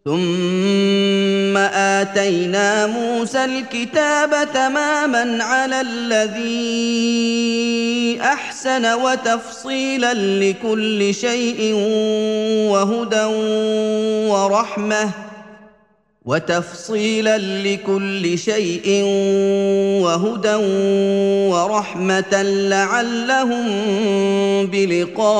ثم آتينا موسى الكتاب تماما على الذي أحسن وتفصيلا لكل شيء وهدى ورحمة لعلهم بلقاء ربهم يؤمنون.